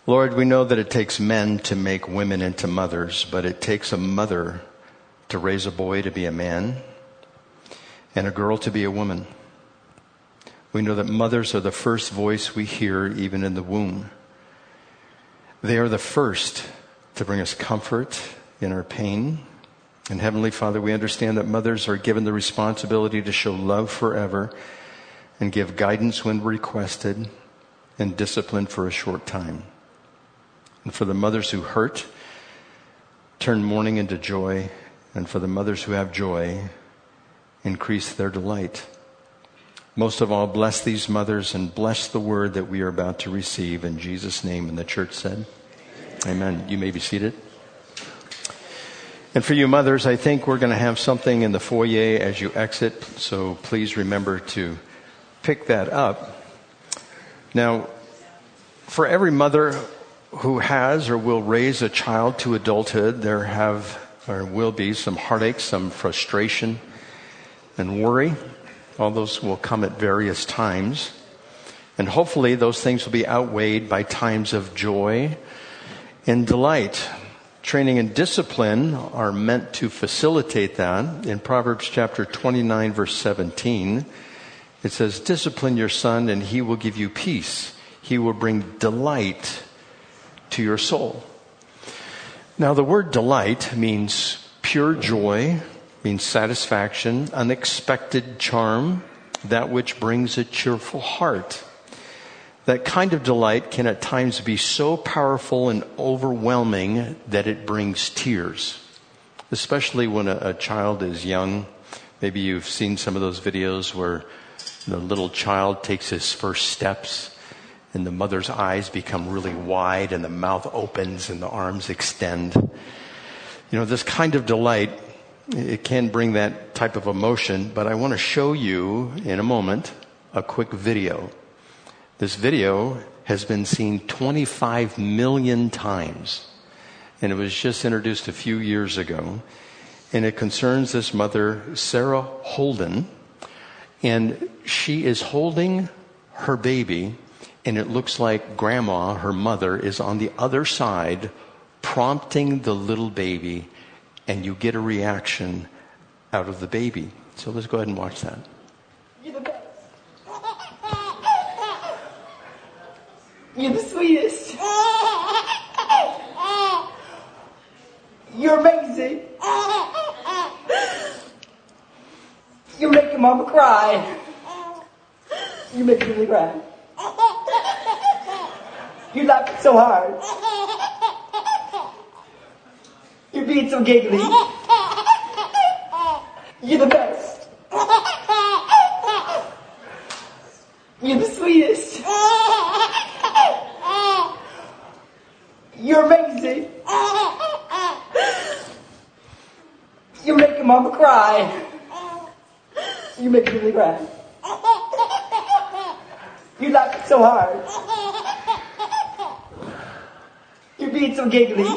Lord, we know that it takes men to make women into mothers, but it takes a mother to raise a boy to be a man and a girl to be a woman. We know that mothers are the first voice we hear even in the womb. They are the first to bring us comfort in our pain. And Heavenly Father, we understand that mothers are given the responsibility to show love forever and give guidance when requested and discipline for a short time. And for the mothers who hurt, turn mourning into joy. And for the mothers who have joy, increase their delight. Most of all, bless these mothers and bless the word that we are about to receive. In Jesus' name, and the church said, Amen. You may be seated. And for you mothers, I think we're going to have something in the foyer as you exit. So please remember to pick that up. Now, for every mother who has or will raise a child to adulthood, there will be some heartache, some frustration, and worry. All those will come at various times. And hopefully those things will be outweighed by times of joy and delight. Training and discipline are meant to facilitate that. In Proverbs chapter 29, verse 17, it says, "Discipline your son, and he will give you peace. He will bring delight to your soul." Now, the word delight means pure joy, means satisfaction, unexpected charm, that which brings a cheerful heart. That kind of delight can at times be so powerful and overwhelming that it brings tears, especially when a child is young. Maybe you've seen some of those videos where the little child takes his first steps and the mother's eyes become really wide and the mouth opens and the arms extend. You know, this kind of delight, it can bring that type of emotion, but I want to show you in a moment a quick video. This video has been seen 25 million times, and it was just introduced a few years ago, and it concerns this mother, Sarah Holden, and she is holding her baby, and it looks like grandma, her mother, is on the other side prompting the little baby, and you get a reaction out of the baby. So let's go ahead and watch that. You're the best. You're the sweetest. You're amazing. You're making mama cry. You're making me cry. You're laughing so hard. You're being so giggly. You're the best. You're the sweetest. You're amazing. You're making mama cry. You're making me cry. You're laughing so hard. You're being so giggly.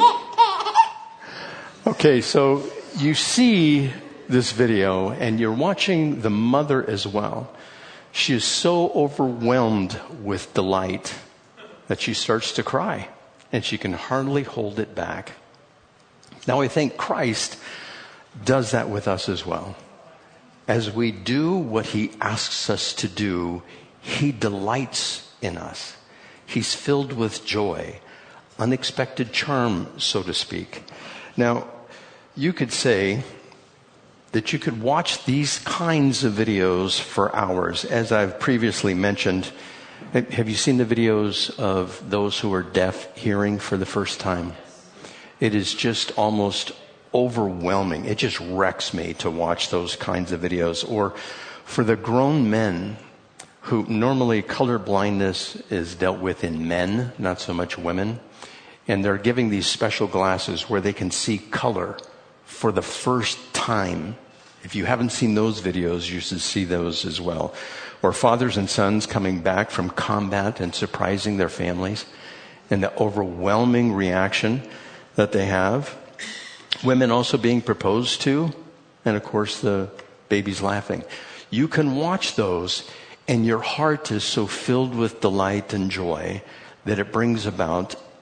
Okay, so you see this video and you're watching the mother as well. She is so overwhelmed with delight that she starts to cry and she can hardly hold it back. Now I think Christ does that with us as well. As we do what he asks us to do, he delights in us. He's filled with joy, unexpected charm, so to speak. Now, you could say that you could watch these kinds of videos for hours. As I've previously mentioned, have you seen the videos of those who are deaf hearing for the first time? It is just almost overwhelming. It just wrecks me to watch those kinds of videos. Or for the grown men who normally color blindness is dealt with in men, not so much women. And they're giving these special glasses where they can see color for the first time. If you haven't seen those videos, you should see those as well. Or fathers and sons coming back from combat and surprising their families and the overwhelming reaction that they have. Women also being proposed to, and of course the baby's laughing. You can watch those and your heart is so filled with delight and joy that it brings about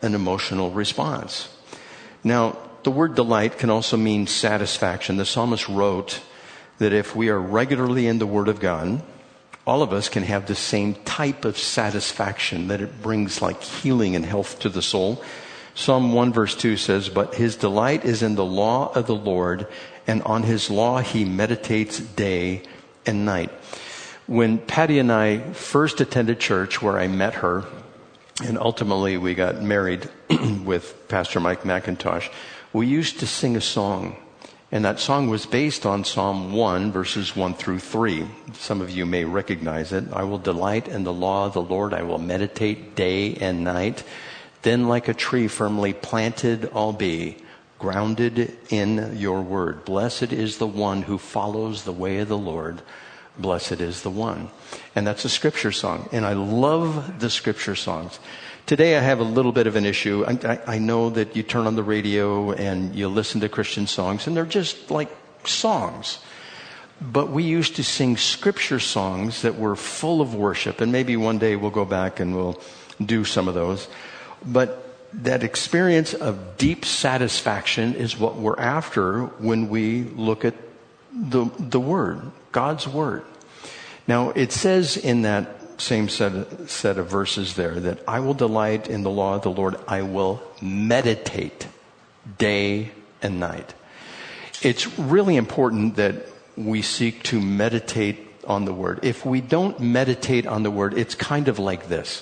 an emotional response. Now, the word delight can also mean satisfaction. The psalmist wrote that if we are regularly in the Word of God, all of us can have the same type of satisfaction, that it brings like healing and health to the soul. Psalm 1 verse 2 says, "But his delight is in the law of the Lord, and on his law he meditates day and night." When Patty and I first attended church, where I met her, and ultimately we got married with Pastor Mike McIntosh, we used to sing a song. And that song was based on Psalm 1, verses 1 through 3. Some of you may recognize it. "I will delight in the law of the Lord. I will meditate day and night. Then like a tree firmly planted I'll be, grounded in your word. Blessed is the one who follows the way of the Lord. Blessed is the one." And that's a scripture song. And I love the scripture songs. Today I have a little bit of an issue. I know that you turn on the radio and you listen to Christian songs, and they're just like songs. But we used to sing scripture songs that were full of worship. And maybe one day we'll go back and we'll do some of those. But that experience of deep satisfaction is what we're after when we look at the Word, God's Word. Now, it says in that same set of verses there that I will delight in the law of the Lord. I will meditate day and night. It's really important that we seek to meditate on the Word. If we don't meditate on the Word, it's kind of like this.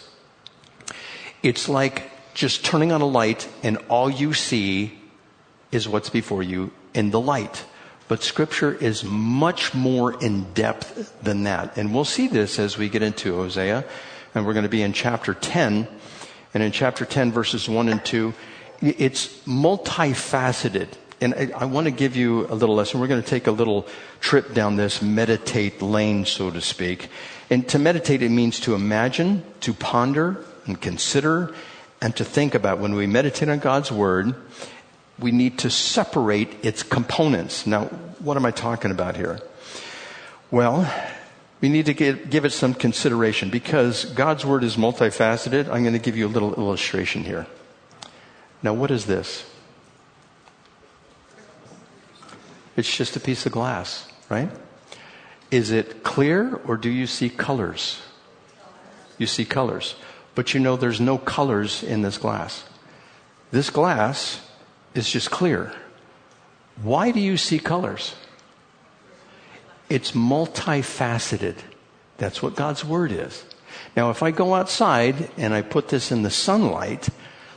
It's like just turning on a light and all you see is what's before you in the light. But Scripture is much more in depth than that. And we'll see this as we get into Hosea. And we're going to be in chapter 10. And in chapter 10, verses 1 and 2, it's multifaceted. And I want to give you a little lesson. We're going to take a little trip down this meditate lane, so to speak. And to meditate, it means to imagine, to ponder, and consider, and to think about. When we meditate on God's Word, we need to separate its components. Now, what am I talking about here? Well, we need to give it some consideration because God's Word is multifaceted. I'm going to give you a little illustration here. Now, what is this? It's just a piece of glass, right? Is it clear or do you see colors? You see colors. But you know there's no colors in this glass. This glass is just clear. Why do you see colors? It's multifaceted. That's what God's Word is. Now, if I go outside and I put this in the sunlight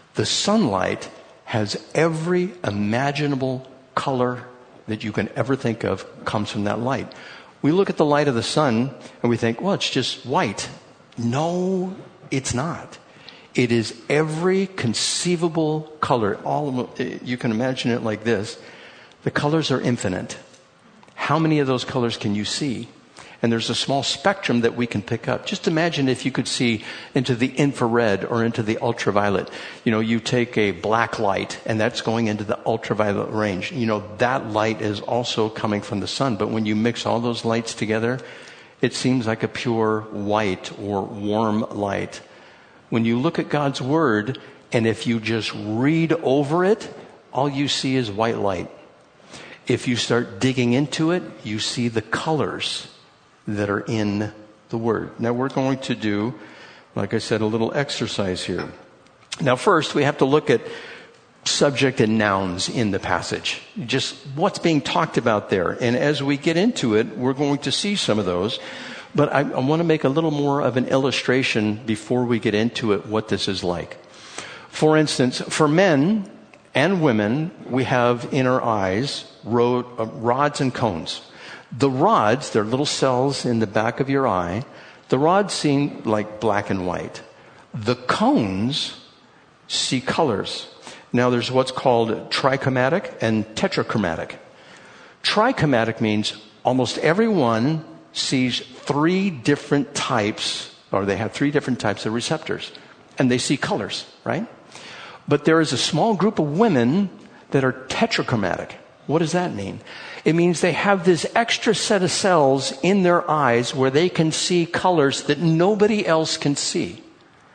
has every imaginable color that you can ever think of comes from that light. We look at the light of the sun and we think, well, it's just white. No, it's not. It is every conceivable color. All of them, you can imagine it like this. The colors are infinite. How many of those colors can you see? And there's a small spectrum that we can pick up. Just imagine if you could see into the infrared or into the ultraviolet. You know, you take a black light and that's going into the ultraviolet range. You know, that light is also coming from the sun. But when you mix all those lights together, it seems like a pure white or warm light. When you look at God's Word, and if you just read over it, all you see is white light. If you start digging into it, you see the colors that are in the Word. Now we're going to do, like I said, a little exercise here. Now first, we have to look at subject and nouns in the passage. Just what's being talked about there. And as we get into it, we're going to see some of those. But I want to make a little more of an illustration before we get into it, what this is like. For instance, for men and women, we have in our eyes rods and cones. The rods, they're little cells in the back of your eye. The rods seem like black and white. The cones see colors. Now there's what's called trichromatic and tetrachromatic. Trichromatic means almost everyone sees three different types, or they have three different types of receptors, and they see colors, right? But there is a small group of women that are tetrachromatic. What does that mean? It means they have this extra set of cells in their eyes where they can see colors that nobody else can see.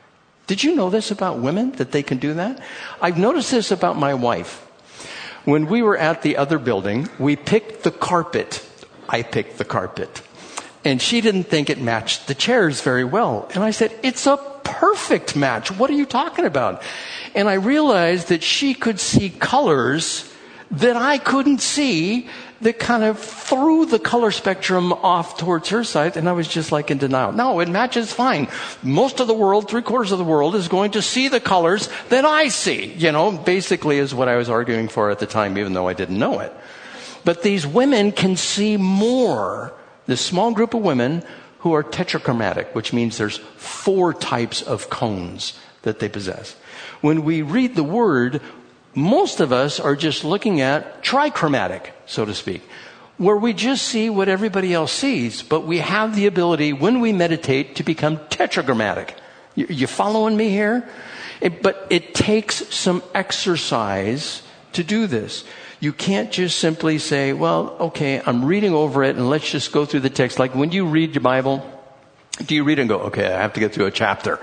Did you know this about women, that they can do that? I've noticed this about my wife. When we were at the other building, we picked the carpet. I picked the carpet. And she didn't think it matched the chairs very well. And I said, it's a perfect match. What are you talking about? And I realized that she could see colors that I couldn't see, that kind of threw the color spectrum off towards her side. And I was just like in denial. No, it matches fine. Most of the world, 3/4 of the world, is going to see the colors that I see. Basically is what I was arguing for at the time, even though I didn't know it. But these women can see more. This small group of women who are tetrachromatic, which means there's 4 types of cones that they possess. When we read the word, most of us are just looking at trichromatic, so to speak, where we just see what everybody else sees, but we have the ability, when we meditate, to become tetragrammatic. You following me here? But it takes some exercise to do this. You can't just simply say, well, okay, I'm reading over it and let's just go through the text. Like when you read your Bible, do you read and go, okay, I have to get through a chapter.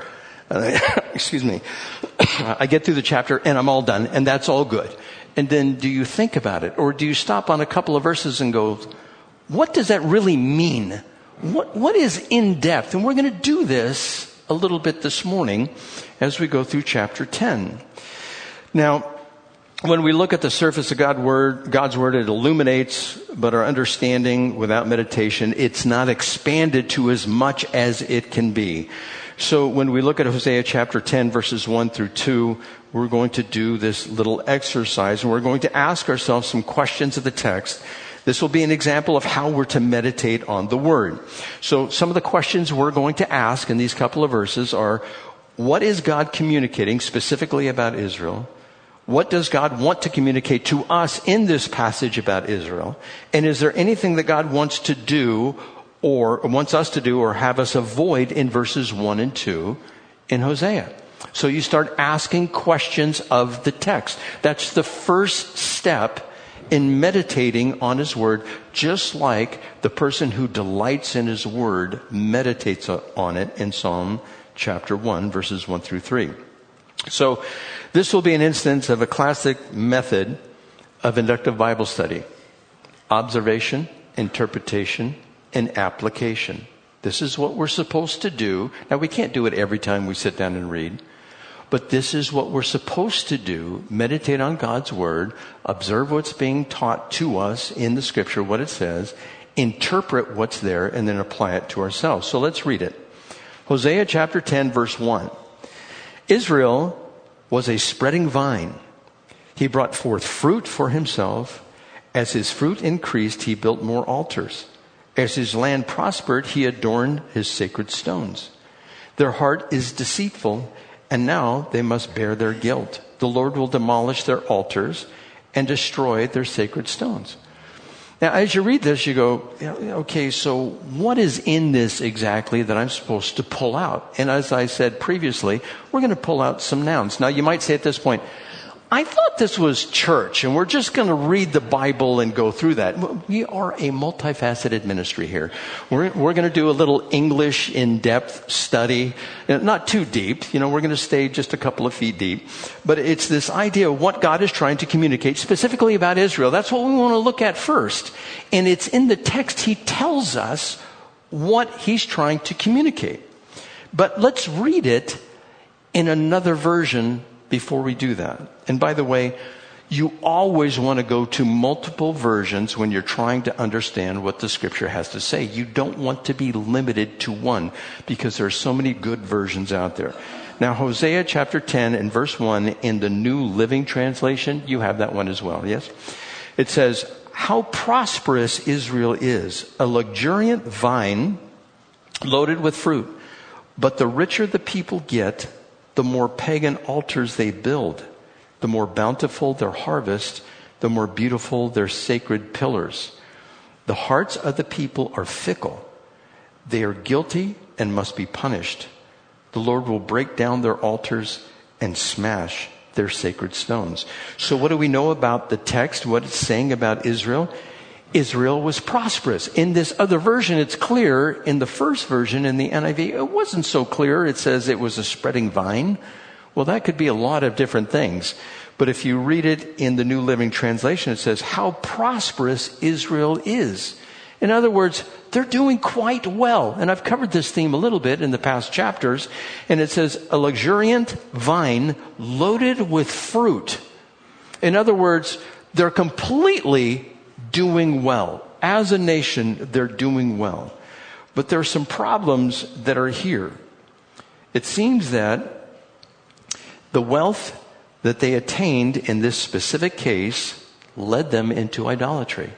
Excuse me. I get through the chapter and I'm all done and that's all good. And then do you think about it? Or do you stop on a couple of verses and go, what does that really mean? What is in depth? And we're going to do this a little bit this morning as we go through chapter 10. Now, when we look at the surface of God's Word, it illuminates, but our understanding without meditation, it's not expanded to as much as it can be. So when we look at Hosea chapter 10, verses 1 through 2, we're going to do this little exercise, and we're going to ask ourselves some questions of the text. This will be an example of how we're to meditate on the Word. So some of the questions we're going to ask in these couple of verses are, what is God communicating specifically about Israel? What does God want to communicate to us in this passage about Israel? And is there anything that God wants to do or wants us to do or have us avoid in verses 1 and 2 in Hosea? So you start asking questions of the text. That's the first step in meditating on His Word, just like the person who delights in His Word meditates on it in Psalm chapter 1, verses 1 through 3. So this will be an instance of a classic method of inductive Bible study. Observation, interpretation, and application. This is what we're supposed to do. Now, we can't do it every time we sit down and read, but this is what we're supposed to do. Meditate on God's Word, observe what's being taught to us in the Scripture, what it says, interpret what's there, and then apply it to ourselves. So let's read it. Hosea chapter 10, verse 1. Israel was a spreading vine. He brought forth fruit for himself. As his fruit increased, he built more altars. As his land prospered, he adorned his sacred stones. Their heart is deceitful, and now they must bear their guilt. The Lord will demolish their altars and destroy their sacred stones. Now, as you read this, you go, okay, so what is in this exactly that I'm supposed to pull out? And as I said previously, we're going to pull out some nouns. Now, you might say at this point, I thought this was church, and we're just going to read the Bible and go through that. We are a multifaceted ministry here. We're going to do a little English in-depth study, not too deep. We're going to stay just a couple of feet deep. But it's this idea of what God is trying to communicate specifically about Israel. That's what we want to look at first. And it's in the text. He tells us what He's trying to communicate. But let's read it in another version before we do that. And by the way, you always want to go to multiple versions when you're trying to understand what the Scripture has to say. You don't want to be limited to one because there are so many good versions out there. Now, Hosea chapter 10 and verse 1 in the New Living Translation, you have that one as well, yes? It says, how prosperous Israel is, a luxuriant vine loaded with fruit. But the richer the people get, the more pagan altars they build. The more bountiful their harvest, the more beautiful their sacred pillars. The hearts of the people are fickle. They are guilty and must be punished. The Lord will break down their altars and smash their sacred stones. So what do we know about the text, what it's saying about Israel? Israel was prosperous. In this other version, it's clear. In the first version, in the NIV, it wasn't so clear. It says it was a spreading vine. Well, that could be a lot of different things. But if you read it in the New Living Translation, it says how prosperous Israel is. In other words, they're doing quite well. And I've covered this theme a little bit in the past chapters. And it says a luxuriant vine loaded with fruit. In other words, they're completely doing well. As a nation, they're doing well. But there are some problems that are here. It seems that the wealth that they attained in this specific case led them into idolatry.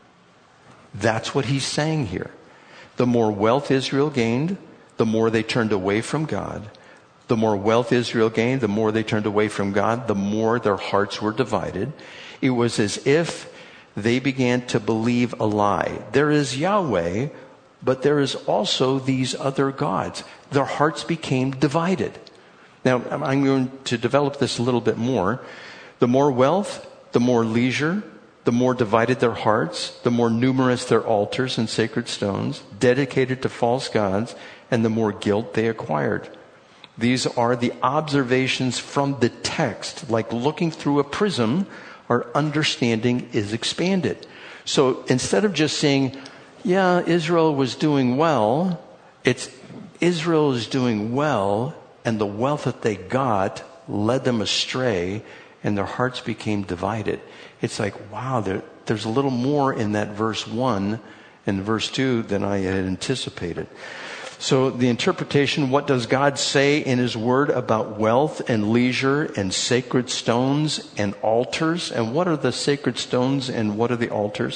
That's what he's saying here. The more wealth Israel gained, the more they turned away from God. The more wealth Israel gained, the more they turned away from God, the more their hearts were divided. It was as if they began to believe a lie. There is Yahweh, but there is also these other gods. Their hearts became divided. Now, I'm going to develop this a little bit more. The more wealth, the more leisure, the more divided their hearts, the more numerous their altars and sacred stones, dedicated to false gods, and the more guilt they acquired. These are the observations from the text. Like looking through a prism, our understanding is expanded. So instead of just saying, yeah, Israel was doing well, it's Israel is doing well, and the wealth that they got led them astray, and their hearts became divided. It's like, wow, there's a little more in that verse 1 and verse 2 than I had anticipated. So the interpretation, what does God say in his word about wealth and leisure and sacred stones and altars? And what are the sacred stones and what are the altars?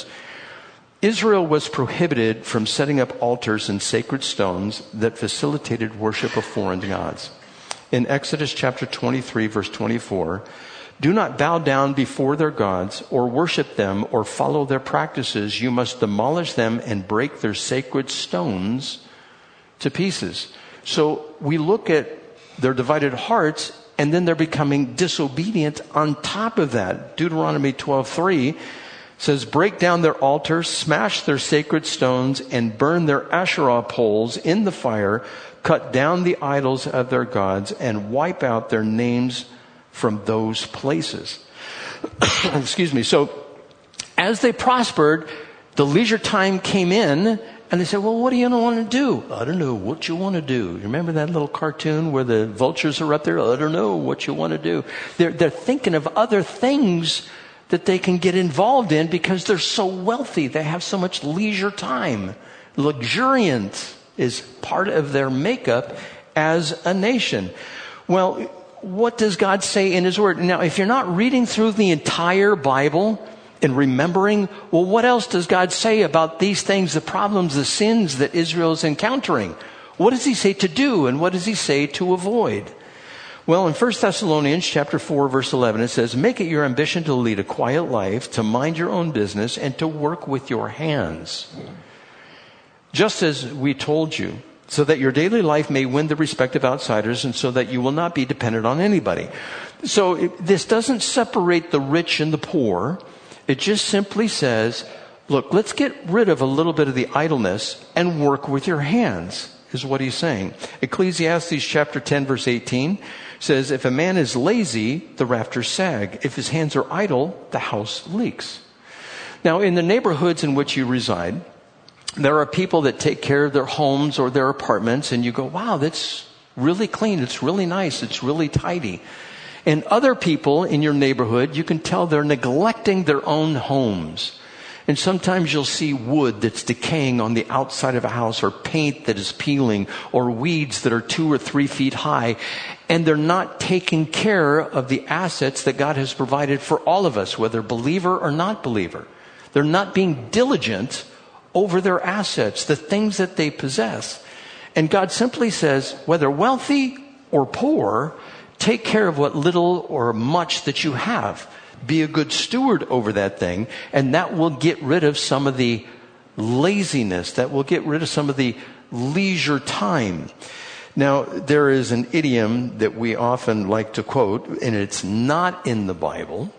Israel was prohibited from setting up altars and sacred stones that facilitated worship of foreign gods. In Exodus chapter 23, verse 24, do not bow down before their gods or worship them or follow their practices. You must demolish them and break their sacred stones to pieces. So we look at their divided hearts, and then they're becoming disobedient on top of that. Deuteronomy 12:3 says, break down their altars, smash their sacred stones, and burn their Asherah poles in the fire. Cut down the idols of their gods and wipe out their names from those places. Excuse me. So as they prospered, the leisure time came in, and they said, well, what do you want to do? I don't know what you want to do. You remember that little cartoon where the vultures are up there? I don't know what you want to do. They're thinking of other things that they can get involved in because they're so wealthy. They have so much leisure time. Luxuriant is part of their makeup as a nation. Well, what does God say in his word? Now, if you're not reading through the entire Bible and remembering, well, what else does God say about these things, the problems, the sins that Israel is encountering? What does he say to do and what does he say to avoid? Well, in 1 Thessalonians chapter 4, verse 11, it says, make it your ambition to lead a quiet life, to mind your own business, and to work with your hands. Just as we told you, so that your daily life may win the respect of outsiders and so that you will not be dependent on anybody. So this doesn't separate the rich and the poor. It just simply says, look, let's get rid of a little bit of the idleness and work with your hands, is what he's saying. Ecclesiastes chapter 10, verse 18 says, if a man is lazy, the rafters sag. If his hands are idle, the house leaks. Now, in the neighborhoods in which you reside, there are people that take care of their homes or their apartments, and you go, wow, that's really clean. It's really nice. It's really tidy. And other people in your neighborhood, you can tell they're neglecting their own homes. And sometimes you'll see wood that's decaying on the outside of a house, or paint that is peeling, or weeds that are 2 or 3 feet high. And they're not taking care of the assets that God has provided for all of us, whether believer or not believer. They're not being diligent over their assets, the things that they possess. And God simply says, whether wealthy or poor, take care of what little or much that you have. Be a good steward over that thing, and that will get rid of some of the laziness, that will get rid of some of the leisure time. Now, there is an idiom that we often like to quote, and it's not in the Bible.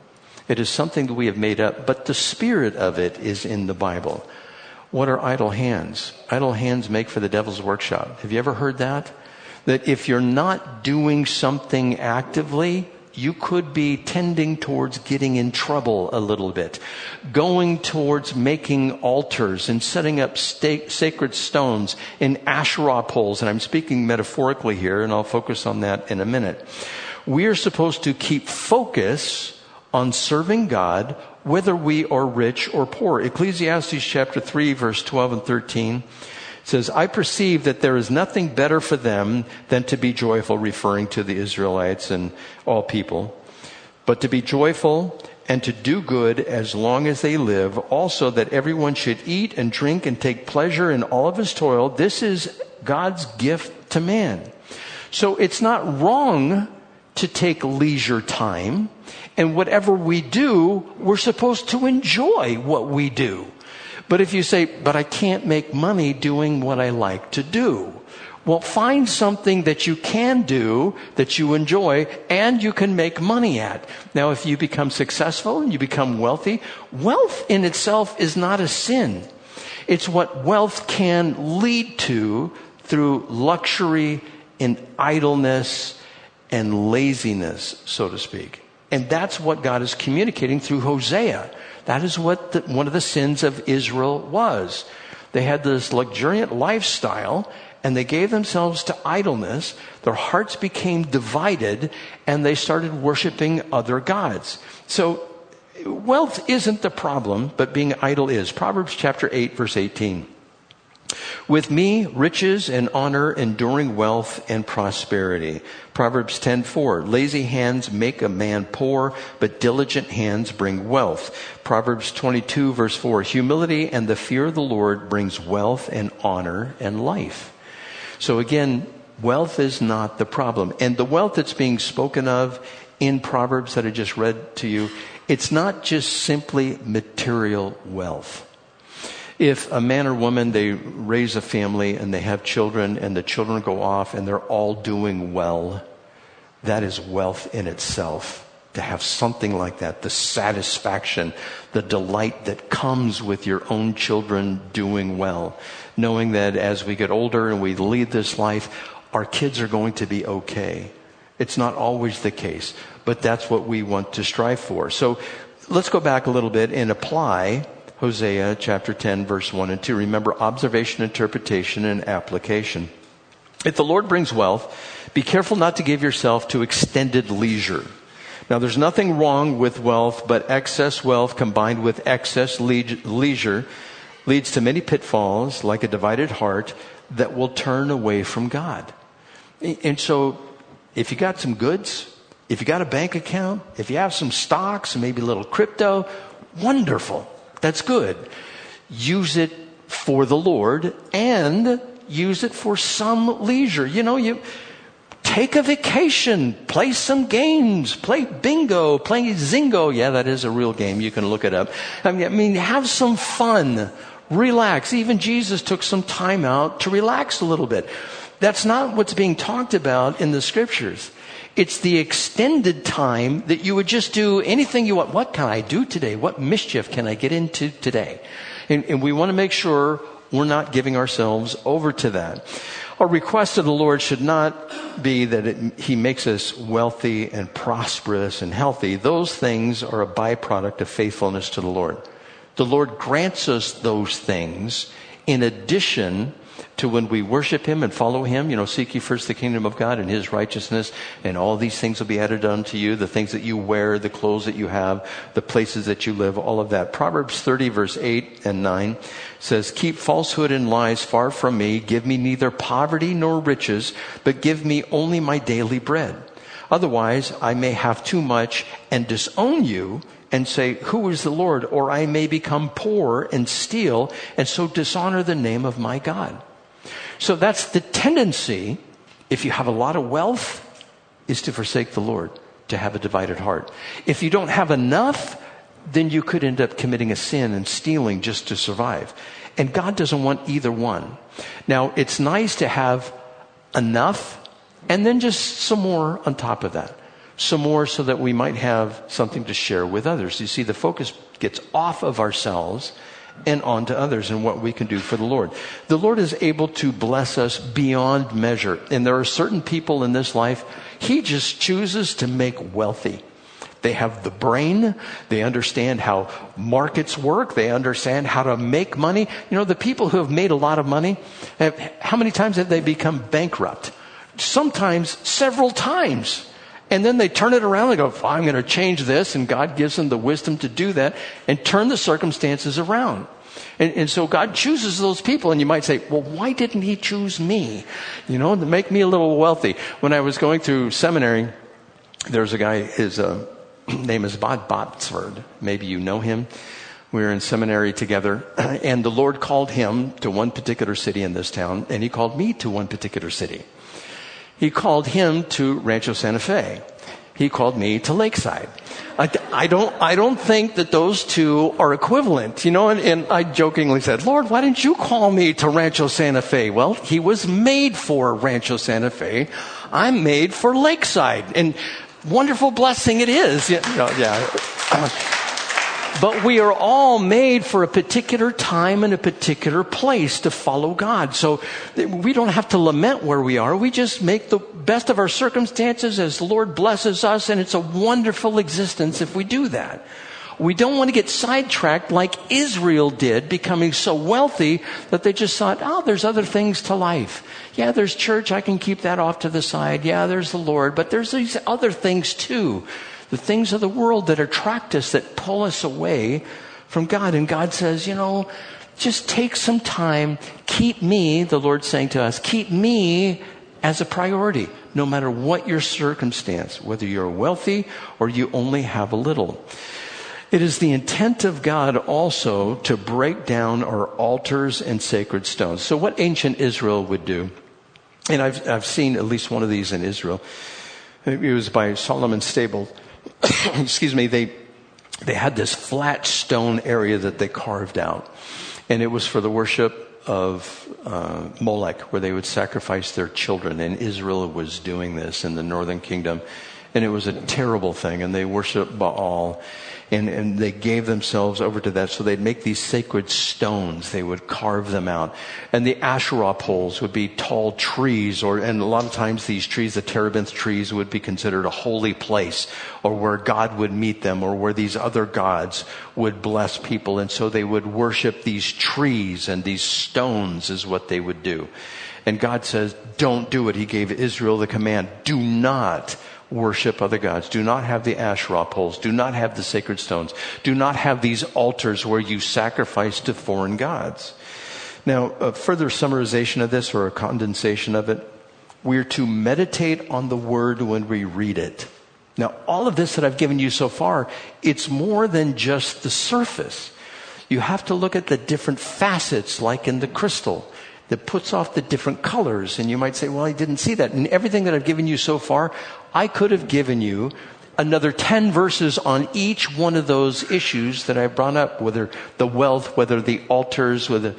It is something that we have made up, but the spirit of it is in the Bible. What are idle hands? Idle hands make for the devil's workshop. Have you ever heard that? That if you're not doing something actively, you could be tending towards getting in trouble a little bit. Going towards making altars and setting up sacred stones and Asherah poles. And I'm speaking metaphorically here, and I'll focus on that in a minute. We are supposed to keep focus on serving God, whether we are rich or poor. Ecclesiastes chapter 3, verse 12 and 13 says, I perceive that there is nothing better for them than to be joyful, referring to the Israelites and all people, but to be joyful and to do good as long as they live. Also that everyone should eat and drink and take pleasure in all of his toil. This is God's gift to man. So it's not wrong to take leisure time. And whatever we do, we're supposed to enjoy what we do. But if you say, but I can't make money doing what I like to do. Well, find something that you can do, that you enjoy, and you can make money at. Now, if you become successful and you become wealthy, wealth in itself is not a sin. It's what wealth can lead to through luxury and idleness and laziness, so to speak. And that's what God is communicating through Hosea. That is what one of the sins of Israel was. They had this luxuriant lifestyle, and they gave themselves to idleness. Their hearts became divided, and they started worshiping other gods. So wealth isn't the problem, but being idle is. Proverbs chapter 8, verse 18. With me, riches and honor, enduring wealth and prosperity. Proverbs 10:4. Lazy hands make a man poor, but diligent hands bring wealth. Proverbs 22, verse 4. Humility and the fear of the Lord brings wealth and honor and life. So again, wealth is not the problem. And the wealth that's being spoken of in Proverbs that I just read to you, it's not just simply material wealth. If a man or woman, they raise a family and they have children and the children go off and they're all doing well, that is wealth in itself. To have something like that, the satisfaction, the delight that comes with your own children doing well. Knowing that as we get older and we lead this life, our kids are going to be okay. It's not always the case, but that's what we want to strive for. So let's go back a little bit and apply Hosea chapter 10, verse 1 and 2. Remember, observation, interpretation, and application. If the Lord brings wealth, be careful not to give yourself to extended leisure. Now, there's nothing wrong with wealth, but excess wealth combined with excess leisure leads to many pitfalls, like a divided heart, that will turn away from God. And so, if you got some goods, if you got a bank account, if you have some stocks, maybe a little crypto, wonderful. That's good. Use it for the Lord and use it for some leisure. You take a vacation, play some games, play bingo, play Zingo. Yeah, that is a real game. You can look it up. I mean, have some fun, relax. Even Jesus took some time out to relax a little bit. That's not what's being talked about in the scriptures. It's the extended time that you would just do anything you want. What can I do today? What mischief can I get into today? And we want to make sure we're not giving ourselves over to that. Our request of the Lord should not be that He makes us wealthy and prosperous and healthy. Those things are a byproduct of faithfulness to the Lord. The Lord grants us those things in addition to when we worship Him and follow Him. Seek ye first the kingdom of God and His righteousness, and all these things will be added unto you. The things that you wear, the clothes that you have, the places that you live, all of that. Proverbs 30, verse 8 and 9 says, keep falsehood and lies far from me. Give me neither poverty nor riches, but give me only my daily bread. Otherwise, I may have too much and disown you and say, who is the Lord? Or I may become poor and steal and so dishonor the name of my God. So that's the tendency, if you have a lot of wealth, is to forsake the Lord, to have a divided heart. If you don't have enough, then you could end up committing a sin and stealing just to survive. And God doesn't want either one. Now, it's nice to have enough and then just some more on top of that. some more so that we might have something to share with others. You see, the focus gets off of ourselves and onto others and what we can do for the Lord. The Lord is able to bless us beyond measure. And there are certain people in this life He just chooses to make wealthy. They have the brain. They understand how markets work. They understand how to make money. You know, the people who have made a lot of money, how many times have they become bankrupt? Sometimes several times. And then they turn it around and go, I'm going to change this. And God gives them the wisdom to do that and turn the circumstances around. And so God chooses those people. And you might say, well, why didn't He choose me? You know, to make me a little wealthy. When I was going through seminary, there's a guy, his name is Bob Botsford. Maybe you know him. We were in seminary together. And the Lord called him to one particular city in this town. And He called me to one particular city. He called him to Rancho Santa Fe. He called me to Lakeside. I don't think that those two are equivalent, you know, and I jokingly said, Lord, why didn't you call me to Rancho Santa Fe? Well, he was made for Rancho Santa Fe. I'm made for Lakeside, and wonderful blessing it is. But we are all made for a particular time and a particular place to follow God. So we don't have to lament where we are. We just make the best of our circumstances as the Lord blesses us. And it's a wonderful existence if we do that. We don't want to get sidetracked like Israel did, becoming so wealthy that they just thought, oh, there's other things to life. Yeah, there's church. I can keep that off to the side. Yeah, there's the Lord. But there's these other things too. The things of the world that attract us, that pull us away from God. And God says, you know, just take some time. Keep me, the Lord's saying to us, keep me as a priority, no matter what your circumstance, whether you're wealthy or you only have a little. It is the intent of God also to break down our altars and sacred stones. So what ancient Israel would do, and I've seen at least one of these in Israel. It was by Solomon Stable. Excuse me, they had this flat stone area that they carved out. And it was for the worship of Molech, where they would sacrifice their children. And Israel was doing this in the northern kingdom. And it was a terrible thing. And they worshiped Baal. And they gave themselves over to that. So they'd make these sacred stones. They would carve them out. And the Asherah poles would be tall trees. And a lot of times these trees, the terebinth trees, would be considered a holy place, or where God would meet them, or where these other gods would bless people. And so they would worship these trees, and these stones is what they would do. And God says, don't do it. He gave Israel the command, do not worship other gods. Do not have the Asherah poles. Do not have the sacred stones. Do not have these altars where you sacrifice to foreign gods. Now, a further summarization of this, or a condensation of it, we're to meditate on the word when we read it. Now, all of this that I've given you so far, it's more than just the surface. You have to look at the different facets, like in the crystal, that puts off the different colors. And you might say, well, I didn't see that. And everything that I've given you so far, I could have given you another 10 verses on each one of those issues that I brought up, whether the wealth, whether the altars, whether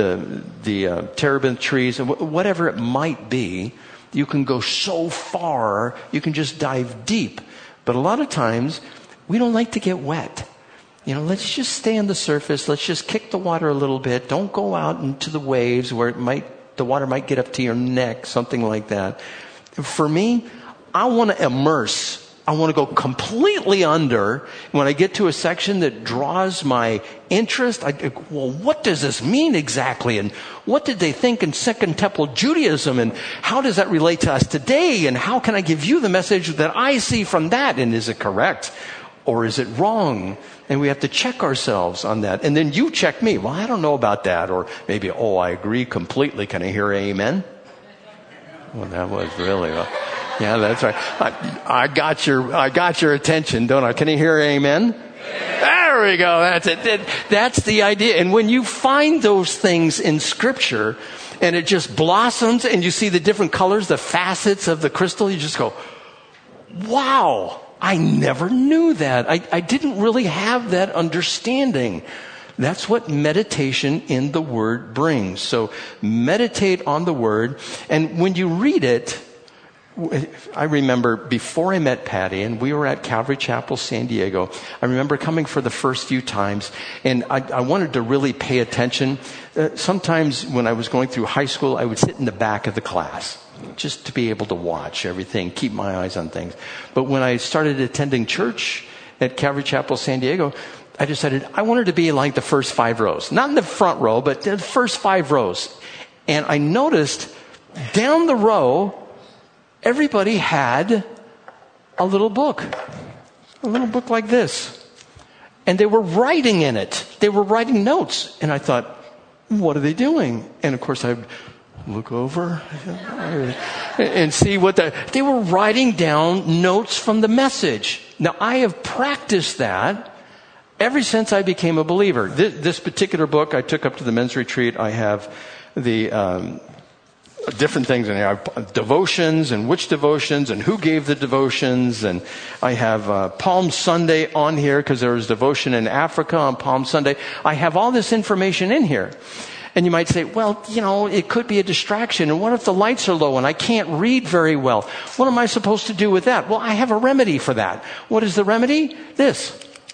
the terebinth trees, and whatever it might be. You can go so far, you can just dive deep. But a lot of times, we don't like to get wet. You know, let's just stay on the surface. Let's just kick the water a little bit. Don't go out into the waves where the water might get up to your neck, something like that. For me, I want to immerse. I want to go completely under. When I get to a section that draws my interest, well, what does this mean exactly? And what did they think in Second Temple Judaism? And how does that relate to us today? And how can I give you the message that I see from that? And is it correct? Or is it wrong? And we have to check ourselves on that. And then you check me. Well, I don't know about that. Or maybe, I agree completely. Can I hear amen? Well, that was really... yeah, that's right. I got your attention, don't I? Can you hear amen? There we go. That's it. That's the idea. And when you find those things in Scripture, and it just blossoms, and you see the different colors, the facets of the crystal, you just go, wow, I never knew that. I didn't really have that understanding. That's what meditation in the Word brings. So meditate on the Word, and when you read it, I remember before I met Patty, and we were at Calvary Chapel, San Diego, I remember coming for the first few times, and I wanted to really pay attention. Sometimes when I was going through high school, I would sit in the back of the class just to be able to watch everything, keep my eyes on things. But when I started attending church at Calvary Chapel, San Diego, I decided I wanted to be like the first 5 rows. Not in the front row, but the first 5 rows. And I noticed down the row, everybody had a little book like this. And they were writing in it. They were writing notes. And I thought, what are they doing? And of course, I'd look over and see what they were writing down notes from the message. Now, I have practiced that ever since I became a believer. This particular book I took up to the men's retreat. I have the different things in there. Devotions and which devotions and who gave the devotions. And I have Palm Sunday on here because there was devotion in Africa on Palm Sunday. I have all this information in here. And you might say, well, it could be a distraction. And what if the lights are low and I can't read very well? What am I supposed to do with that? Well, I have a remedy for that. What is the remedy? This.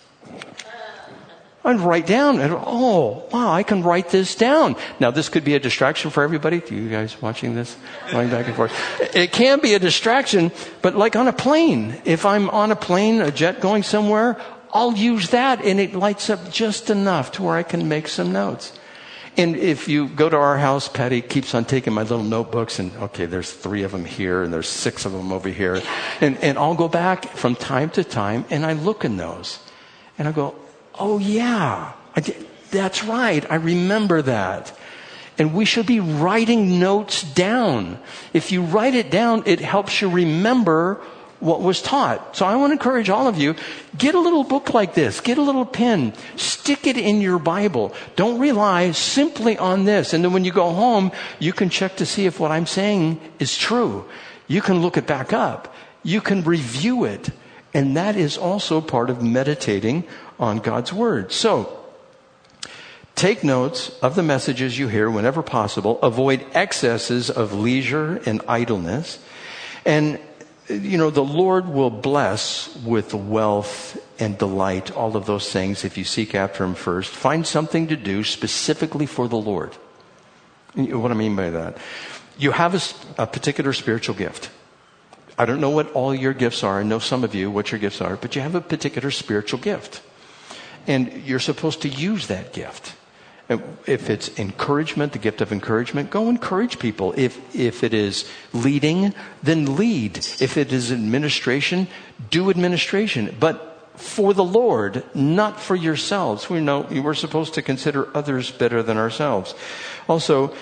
I'd write down, wow, I can write this down. Now, this could be a distraction for everybody. Do you guys watching this? Going back and forth. It can be a distraction, but like on a plane. If I'm on a plane, a jet going somewhere, I'll use that and it lights up just enough to where I can make some notes. And if you go to our house, Patty keeps on taking my little notebooks and, okay, there's 3 of them here and there's 6 of them over here. And I'll go back from time to time and I look in those. And I go, oh yeah, that's right. I remember that. And we should be writing notes down. If you write it down, it helps you remember what was taught. So I want to encourage all of you, get a little book like this, get a little pen, stick it in your Bible. Don't rely simply on this. And then when you go home, you can check to see if what I'm saying is true. You can look it back up. You can review it. And that is also part of meditating on God's Word. So, take notes of the messages you hear whenever possible. Avoid excesses of leisure and idleness. And the Lord will bless with wealth and delight, all of those things, if you seek after Him first. Find something to do specifically for the Lord. What I mean by that? You have a particular spiritual gift. I don't know what all your gifts are. I know some of you what your gifts are, but you have a particular spiritual gift. And you're supposed to use that gift. If it's encouragement, the gift of encouragement, go encourage people. If it is leading, then lead. If it is administration, do administration. But for the Lord, not for yourselves. We know we're supposed to consider others better than ourselves. Also,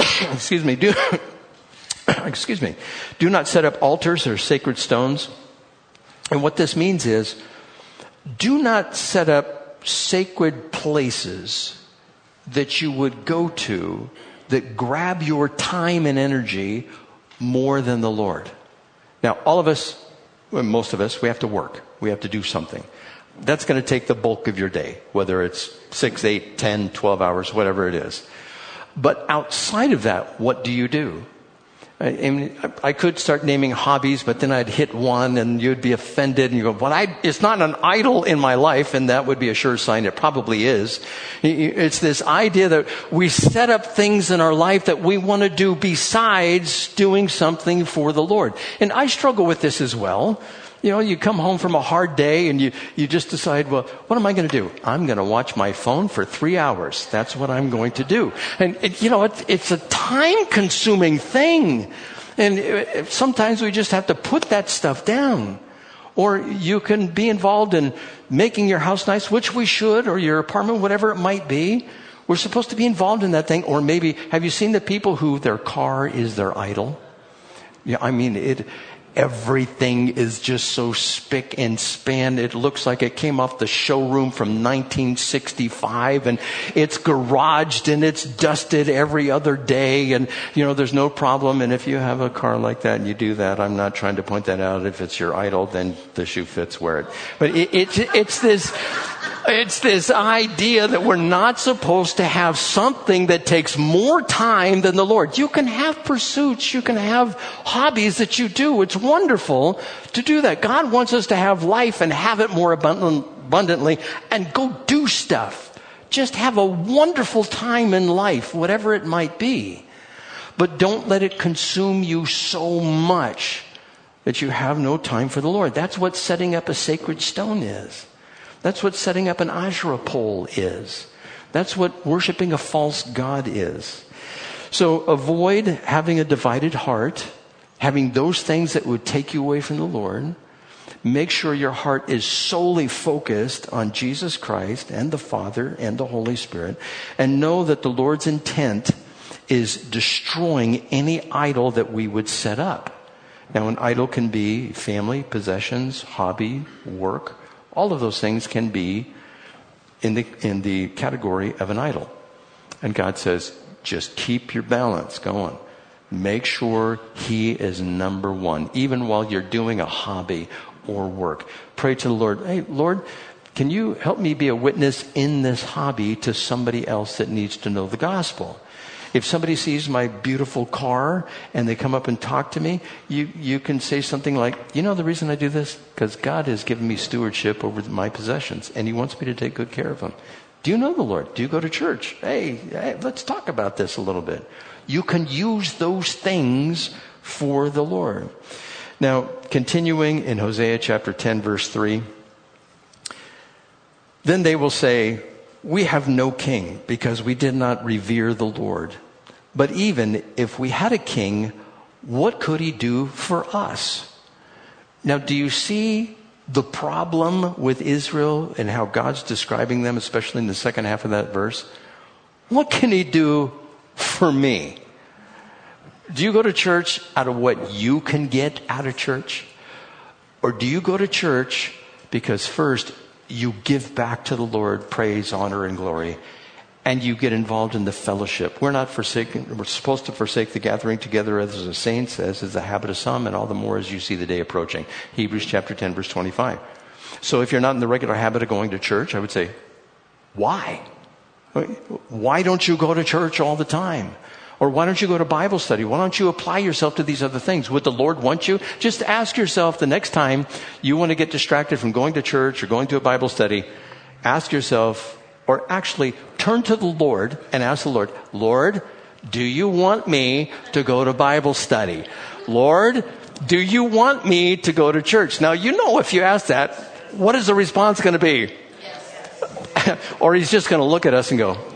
do not set up altars or sacred stones. And what this means is, do not set up sacred places that you would go to that grab your time and energy more than the Lord. Now, all of us, most of us, we have to work. We have to do something. That's going to take the bulk of your day, whether it's 6, 8, 10, 12 hours, whatever it is. But outside of that, what do you do? I could start naming hobbies, but then I'd hit one and you'd be offended and you go, well, it's not an idol in my life, and that would be a sure sign it probably is. It's this idea that we set up things in our life that we want to do besides doing something for the Lord. And I struggle with this as well. You come home from a hard day and you just decide, well, what am I going to do? I'm going to watch my phone for 3 hours. That's what I'm going to do. And it's a time-consuming thing. And sometimes we just have to put that stuff down. Or you can be involved in making your house nice, which we should, or your apartment, whatever it might be. We're supposed to be involved in that thing. Or maybe, have you seen the people who their car is their idol? Yeah, everything is just so spick and span. It looks like it came off the showroom from 1965, and it's garaged and it's dusted every other day, and there's no problem. And if you have a car like that and you do that, I'm not trying to point that out. If it's your idol, then the shoe fits, wear it. But it's this It's this idea that we're not supposed to have something that takes more time than the Lord. You can have pursuits. You can have hobbies that you do. It's wonderful to do that. God wants us to have life and have it more abundantly and go do stuff. Just have a wonderful time in life, whatever it might be. But don't let it consume you so much that you have no time for the Lord. That's what setting up a sacred stone is. That's what setting up an Asherah pole is. That's what worshiping a false god is. So avoid having a divided heart, having those things that would take you away from the Lord. Make sure your heart is solely focused on Jesus Christ and the Father and the Holy Spirit. And know that the Lord's intent is destroying any idol that we would set up. Now, an idol can be family, possessions, hobby, work. All of those things can be in the category of an idol. And God says, just keep your balance going. Make sure He is number one, even while you're doing a hobby or work. Pray to the Lord, hey, Lord, can you help me be a witness in this hobby to somebody else that needs to know the gospel? If somebody sees my beautiful car and they come up and talk to me, you can say something like, you know the reason I do this? Because God has given me stewardship over my possessions and He wants me to take good care of them. Do you know the Lord? Do you go to church? Hey, let's talk about this a little bit. You can use those things for the Lord. Now, continuing in Hosea chapter 10, verse 3. Then they will say, we have no king because we did not revere the Lord. But even if we had a king, what could he do for us? Now, do you see the problem with Israel and how God's describing them, especially in the second half of that verse? What can he do for me? Do you go to church out of what you can get out of church? Or do you go to church because first you give back to the Lord praise, honor, and glory, and you get involved in the fellowship? We're supposed to forsake the gathering together, as the saint says, is the habit of some, and all the more as you see the day approaching. Hebrews chapter 10, verse 25. So if you're not in the regular habit of going to church, I would say, why? Why don't you go to church all the time? Or why don't you go to Bible study? Why don't you apply yourself to these other things? Would the Lord want you? Just ask yourself the next time you want to get distracted from going to church or going to a Bible study, ask yourself, or actually turn to the Lord and ask the Lord, Lord, do you want me to go to Bible study? Lord, do you want me to go to church? Now, you know, if you ask that, what is the response going to be? Yes. Or He's just going to look at us and go,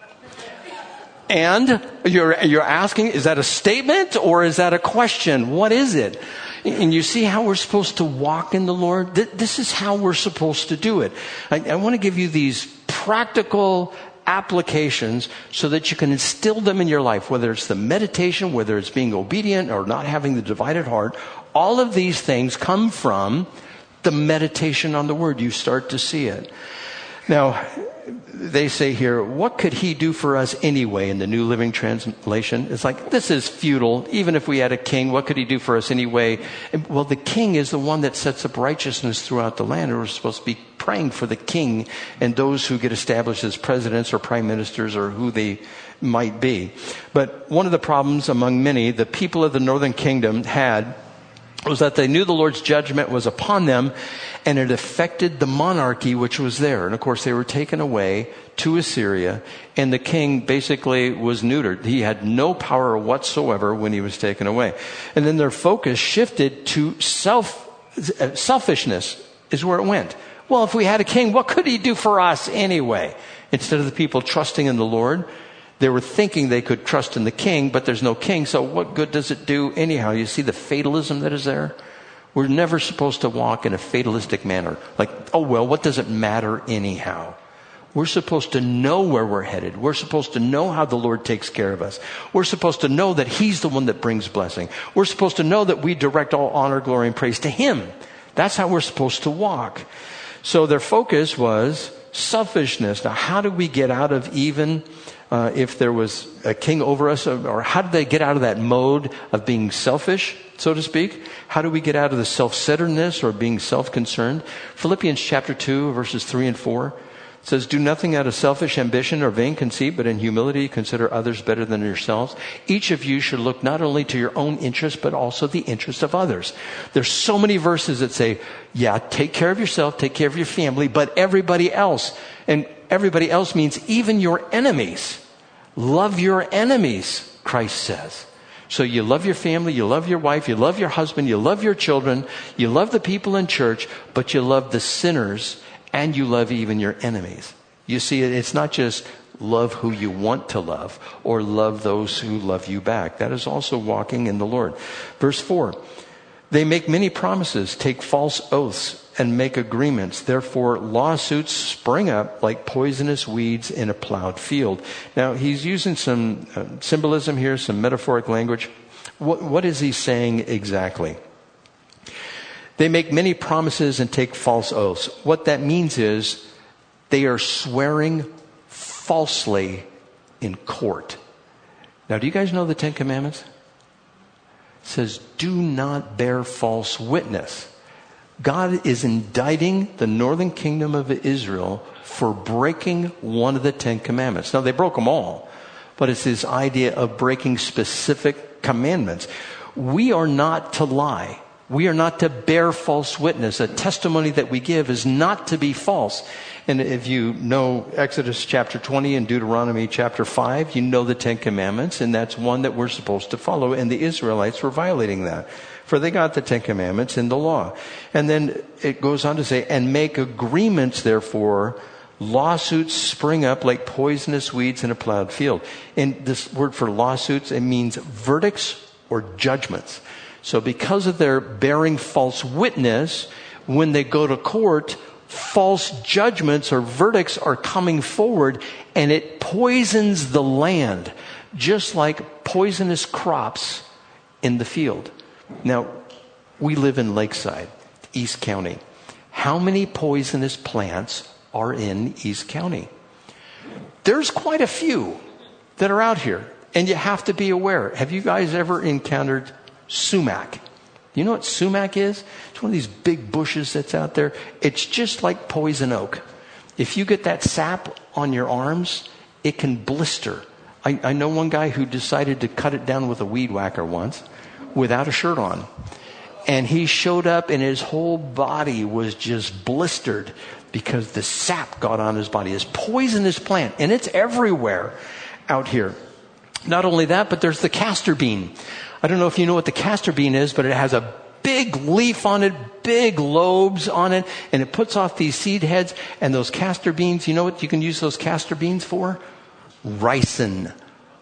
and you're asking, is that a statement or is that a question? What is it? And you see how we're supposed to walk in the Lord? This is how we're supposed to do it. I want to give you these practical applications so that you can instill them in your life, whether it's the meditation, whether it's being obedient or not having the divided heart. All of these things come from the meditation on the Word. You start to see it. Now, they say here, what could he do for us anyway in the New Living Translation? It's like, this is futile. Even if we had a king, what could he do for us anyway? Well, the king is the one that sets up righteousness throughout the land. And we're supposed to be praying for the king and those who get established as presidents or prime ministers or who they might be. But one of the problems among many, the people of the northern kingdom had, was that they knew the Lord's judgment was upon them, and it affected the monarchy which was there. And of course, they were taken away to Assyria, and the king basically was neutered. He had no power whatsoever when he was taken away. And then their focus shifted to selfishness is where it went. Well, if we had a king, what could he do for us anyway? Instead of the people trusting in the Lord, they were thinking they could trust in the king, but there's no king, so what good does it do anyhow? You see the fatalism that is there? We're never supposed to walk in a fatalistic manner. Like, oh well, what does it matter anyhow? We're supposed to know where we're headed. We're supposed to know how the Lord takes care of us. We're supposed to know that He's the one that brings blessing. We're supposed to know that we direct all honor, glory, and praise to Him. That's how we're supposed to walk. So their focus was selfishness. Now, how do we get out of even if there was a king over us, or how did they get out of that mode of being selfish? so to speak. How do we get out of the self-centeredness or being self-concerned? Philippians chapter 2, verses 3 and 4 says, do nothing out of selfish ambition or vain conceit, but in humility consider others better than yourselves. Each of you should look not only to your own interest, but also the interest of others. There's so many verses that say, yeah, take care of yourself, take care of your family, but everybody else. And everybody else means even your enemies. Love your enemies, Christ says. So you love your family, you love your wife, you love your husband, you love your children, you love the people in church, but you love the sinners, and you love even your enemies. You see, it's not just love who you want to love or love those who love you back. That is also walking in the Lord. Verse 4, they make many promises, take false oaths, and make agreements. Therefore, lawsuits spring up like poisonous weeds in a plowed field. Now, he's using some symbolism here, some metaphoric language. What is he saying exactly? They make many promises and take false oaths. What that means is they are swearing falsely in court. Now, do you guys know the Ten Commandments? It says, do not bear false witness. God is indicting the northern kingdom of Israel for breaking one of the Ten Commandments. Now, they broke them all, but it's this idea of breaking specific commandments. We are not to lie. We are not to bear false witness. A testimony that we give is not to be false. And if you know Exodus chapter 20 and Deuteronomy chapter 5, you know the Ten Commandments, and that's one that we're supposed to follow. And the Israelites were violating that. For they got the Ten Commandments in the law. And then it goes on to say, and make agreements, therefore, lawsuits spring up like poisonous weeds in a plowed field. And this word for lawsuits, it means verdicts or judgments. So because of their bearing false witness, when they go to court, false judgments or verdicts are coming forward, and it poisons the land, just like poisonous crops in the field. Now, we live in Lakeside, East County. How many poisonous plants are in East County? There's quite a few that are out here, and you have to be aware. Have you guys ever encountered sumac? You know what sumac is? It's one of these big bushes that's out there. It's just like poison oak. If you get that sap on your arms, it can blister. I know one guy who decided to cut it down with a weed whacker once without a shirt on. And he showed up and his whole body was just blistered because the sap got on his body. It's poisonous plant, and it's everywhere out here. Not only that, but there's the castor bean. I don't know if you know what the castor bean is, but it has a big leaf on it, big lobes on it, and it puts off these seed heads. And those castor beans, you know what you can use those castor beans for? Ricin.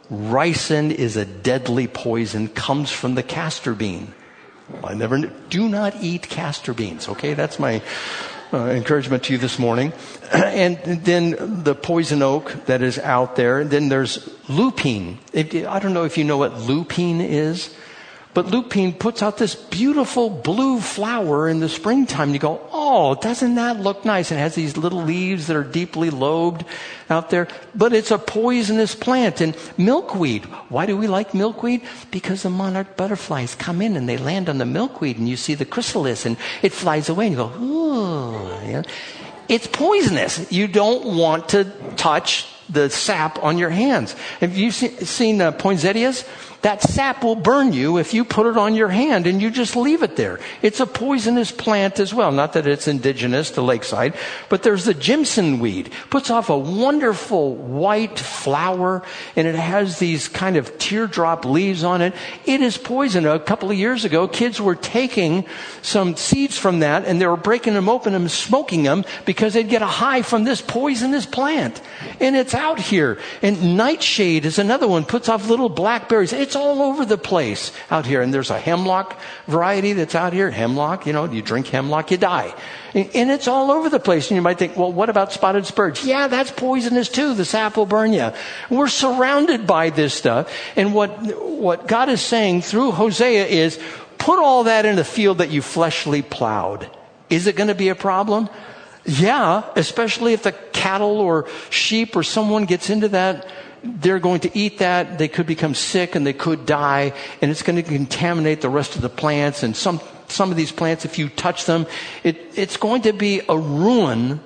Ricin is a deadly poison, comes from the castor bean. I never knew. Do not eat castor beans, okay? That's my encouragement to you this morning. And then the poison oak that is out there. And then there's lupine. I don't know if you know what lupine is, but lupine puts out this beautiful blue flower in the springtime. You go, oh, doesn't that look nice? It has these little leaves that are deeply lobed out there, but it's a poisonous plant. And milkweed. Why do we like milkweed? Because the monarch butterflies come in and they land on the milkweed, and you see the chrysalis and it flies away and you go, ooh. You know? It's poisonous. You don't want to touch the sap on your hands. Have you seen poinsettias? That sap will burn you if you put it on your hand and you just leave it there. It's a poisonous plant as well. Not that it's indigenous to Lakeside, but there's the Jimson weed. Puts off a wonderful white flower, and it has these kind of teardrop leaves on it. It is poison. A couple of years ago, kids were taking some seeds from that and they were breaking them open and smoking them because they'd get a high from this poisonous plant. And it's out here. And nightshade is another one. Puts off little blackberries. It's all over the place out here. And there's a hemlock variety that's out here. Hemlock, you drink hemlock, you die. And it's all over the place. And you might think, well, what about spotted spurge? Yeah, that's poisonous too. The sap will burn you. We're surrounded by this stuff. And what God is saying through Hosea is, put all that in the field that you fleshly plowed. Is it going to be a problem? Yeah, especially if the cattle or sheep or someone gets into that they're going to eat that. They could become sick and they could die, and it's going to contaminate the rest of the plants. And some of these plants, if you touch them, it's going to be a ruin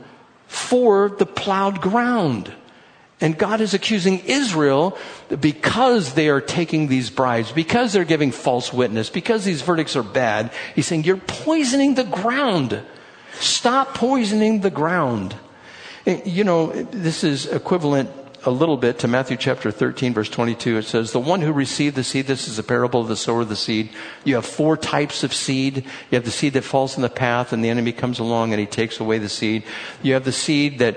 for the plowed ground. And God is accusing Israel because they are taking these bribes, because they're giving false witness, because these verdicts are bad. He's saying, you're poisoning the ground. Stop poisoning the ground. You know, this is equivalent a little bit to Matthew chapter 13, verse 22. It says, the one who received the seed, this is a parable of the sower of the seed. You have 4 types of seed. You have the seed that falls in the path and the enemy comes along and he takes away the seed. You have the seed that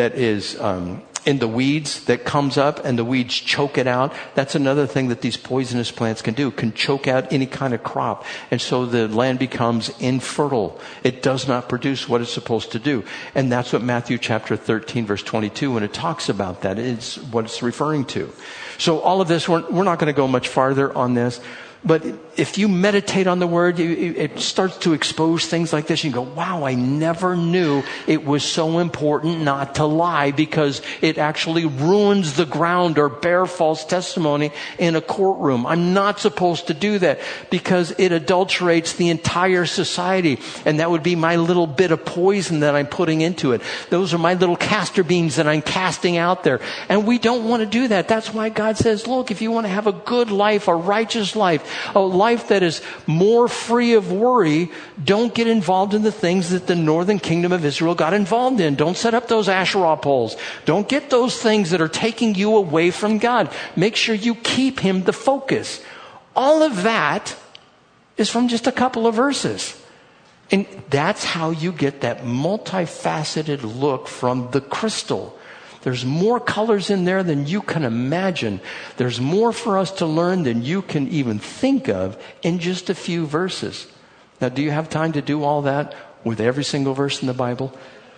is in the weeds that comes up and the weeds choke it out. That's another thing that these poisonous plants can do, can choke out any kind of crop. And so the land becomes infertile. It does not produce what it's supposed to do. And that's what Matthew chapter 13 verse 22, when it talks about that, is what it's referring to. So all of this, we're not going to go much farther on this. But if you meditate on the word, it starts to expose things like this. You go, wow, I never knew it was so important not to lie, because it actually ruins the ground or bear false testimony in a courtroom. I'm not supposed to do that because it adulterates the entire society. And that would be my little bit of poison that I'm putting into it. Those are my little castor beans that I'm casting out there. And we don't want to do that. That's why God says, look, if you want to have a good life, a righteous life, a life that is more free of worry, don't get involved in the things that the northern kingdom of Israel got involved in. Don't set up those Asherah poles. Don't get those things that are taking you away from God. Make sure you keep Him the focus. All of that is from just a couple of verses. And that's how you get that multifaceted look from the crystal. There's more colors in there than you can imagine. There's more for us to learn than you can even think of in just a few verses. Now, do you have time to do all that with every single verse in the Bible?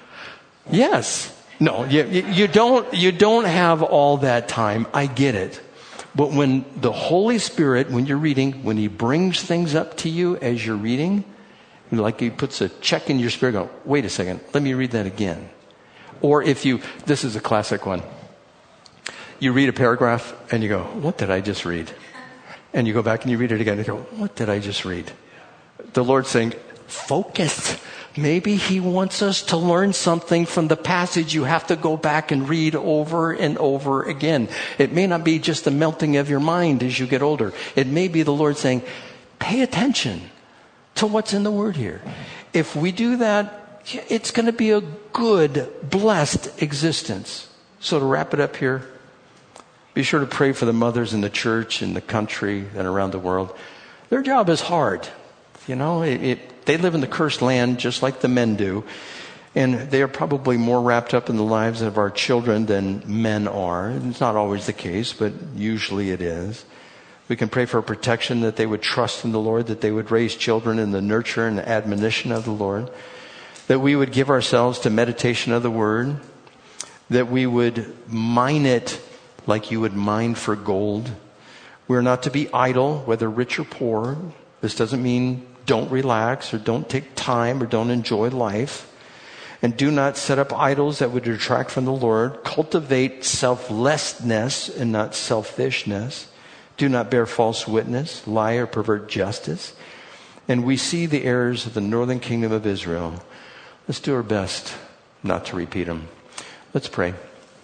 Yes. No, you don't have all that time. I get it. But when the Holy Spirit, when you're reading, when He brings things up to you as you're reading, like He puts a check in your spirit, go, wait a second, let me read that again. Or this is a classic one. You read a paragraph and you go, what did I just read? And you go back and you read it again and you go, what did I just read? The Lord's saying, focus. Maybe He wants us to learn something from the passage you have to go back and read over and over again. It may not be just the melting of your mind as you get older. It may be the Lord saying, pay attention to what's in the Word here. If we do that, it's going to be a good, blessed existence. So to wrap it up here, be sure to pray for the mothers in the church, in the country, and around the world. Their job is hard. You know, they live in the cursed land just like the men do. And they are probably more wrapped up in the lives of our children than men are. It's not always the case, but usually it is. We can pray for protection, that they would trust in the Lord, that they would raise children in the nurture and the admonition of the Lord. That we would give ourselves to meditation of the Word, that we would mine it like you would mine for gold. We're not to be idle, whether rich or poor. This doesn't mean don't relax or don't take time or don't enjoy life. And do not set up idols that would detract from the Lord. Cultivate selflessness and not selfishness. Do not bear false witness, lie or pervert justice. And we see the errors of the northern kingdom of Israel. Let's do our best not to repeat them. Let's pray.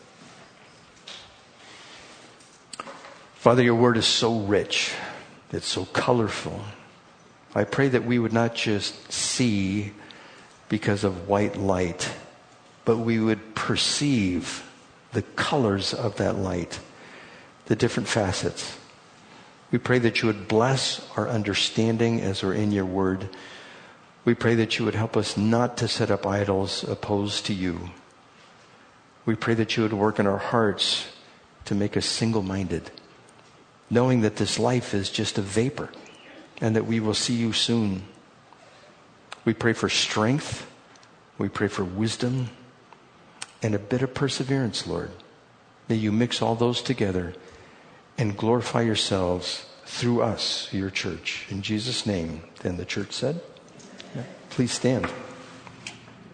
Father, your word is so rich. It's so colorful. I pray that we would not just see because of white light, but we would perceive the colors of that light, the different facets. We pray that you would bless our understanding as we're in your word. We pray that you would help us not to set up idols opposed to you. We pray that you would work in our hearts to make us single-minded, knowing that this life is just a vapor and that we will see you soon. We pray for strength. We pray for wisdom and a bit of perseverance, Lord. May you mix all those together and glorify yourselves through us, your church. In Jesus' name. Then the church said, please stand.